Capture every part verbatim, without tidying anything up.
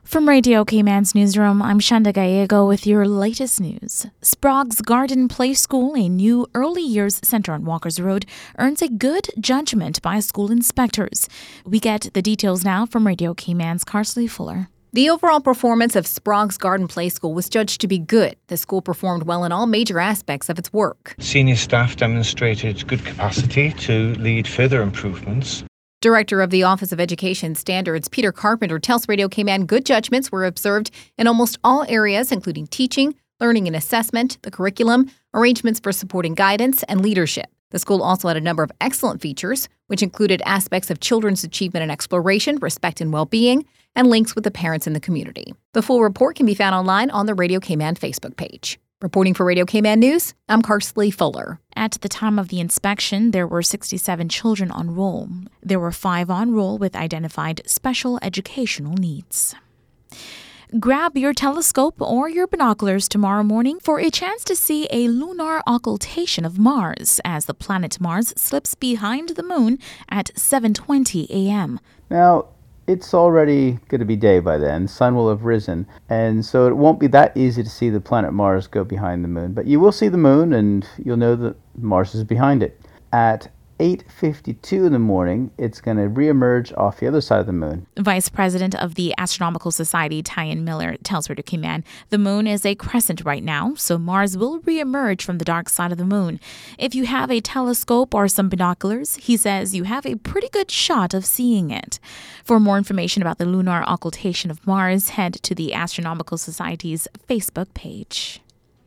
From Radio Cayman's newsroom, I'm Shanda Gallego with your latest news. Sprague's Garden Play School, a new early years center on Walkers Road, earns a good judgment by school inspectors. We get the details now from Radio Cayman's Carsley Fuller. The overall performance of Sprague's Garden Play School was judged to be good. The school performed well in all major aspects of its work. Senior staff demonstrated good capacity to lead further improvements. Director of the Office of Education Standards, Peter Carpenter, tells Radio Cayman good judgments were observed in almost all areas, including teaching, learning and assessment, the curriculum, arrangements for supporting guidance, and leadership. The school also had a number of excellent features, which included aspects of children's achievement and exploration, respect and well-being, and links with the parents in the community. The full report can be found online on the Radio Cayman Facebook page. Reporting for Radio Cayman News, I'm Carsley Fuller. At the time of the inspection, there were sixty-seven children on roll. There were five on roll with identified special educational needs. Grab your telescope or your binoculars tomorrow morning for a chance to see a lunar occultation of Mars as the planet Mars slips behind the moon at seven twenty a.m. Now, it's already going to be day by then. The sun will have risen, and so it won't be that easy to see the planet Mars go behind the moon. But you will see the moon, and you'll know that Mars is behind it. At eight fifty-two in the morning, it's going to reemerge off the other side of the moon. Vice President of the Astronomical Society, Tyan Miller, tells Radio Cayman the moon is a crescent right now, so Mars will reemerge from the dark side of the moon. If you have a telescope or some binoculars, he says you have a pretty good shot of seeing it. For more information about the lunar occultation of Mars, head to the Astronomical Society's Facebook page.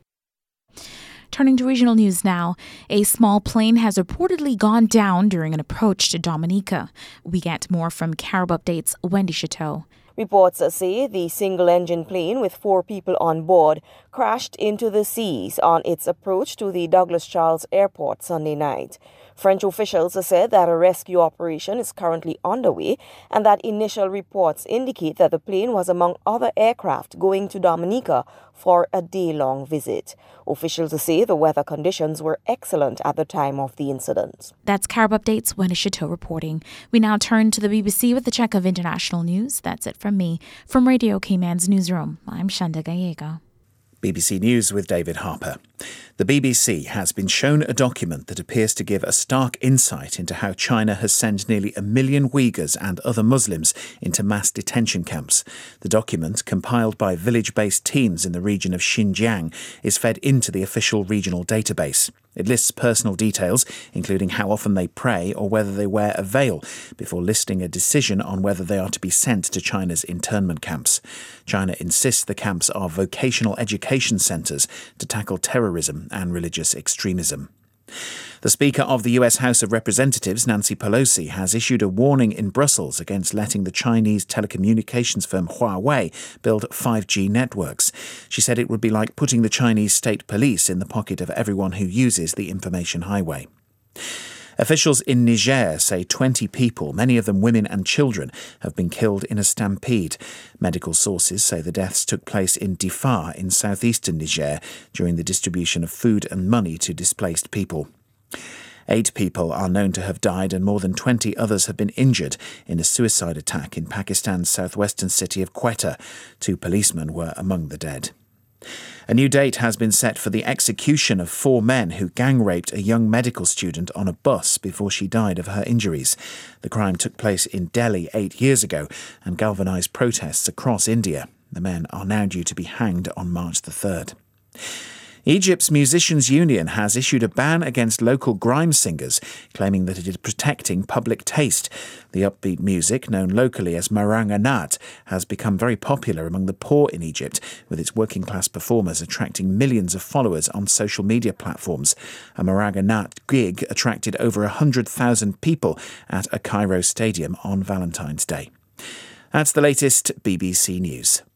Turning to regional news now, a small plane has reportedly gone down during an approach to Dominica. We get more from Carib Update's Wendy Chateau. Reports say the single-engine plane with four people on board crashed into the seas on its approach to the Douglas Charles Airport Sunday night. French officials said that a rescue operation is currently underway and that initial reports indicate that the plane was among other aircraft going to Dominica for a day-long visit. Officials say the weather conditions were excellent at the time of the incident. That's Carib Update's Wendy Chateau reporting. We now turn to the B B C with a check of international news. That's it from me. From Radio Cayman's newsroom, I'm Shanda Gallego. B B C News with David Harper. The B B C has been shown a document that appears to give a stark insight into how China has sent nearly a million Uyghurs and other Muslims into mass detention camps. The document, compiled by village-based teams in the region of Xinjiang, is fed into the official regional database. It lists personal details, including how often they pray or whether they wear a veil, before listing a decision on whether they are to be sent to China's internment camps. China insists the camps are vocational education centres to tackle terrorism and religious extremism. The Speaker of the U S House of Representatives, Nancy Pelosi, has issued a warning in Brussels against letting the Chinese telecommunications firm Huawei build five G networks. She said it would be like putting the Chinese state police in the pocket of everyone who uses the information highway. Officials in Niger say twenty people, many of them women and children, have been killed in a stampede. Medical sources say the deaths took place in Difa in southeastern Niger during the distribution of food and money to displaced people. Eight people are known to have died and more than twenty others have been injured in a suicide attack in Pakistan's southwestern city of Quetta. Two policemen were among the dead. A new date has been set for the execution of four men who gang-raped a young medical student on a bus before she died of her injuries. The crime took place in Delhi eight years ago and galvanised protests across India. The men are now due to be hanged on March the third. Egypt's Musicians Union has issued a ban against local grime singers, claiming that it is protecting public taste. The upbeat music, known locally as Maranganat, has become very popular among the poor in Egypt, with its working-class performers attracting millions of followers on social media platforms. A Maranganat gig attracted over one hundred thousand people at a Cairo stadium on Valentine's Day. That's the latest B B C News.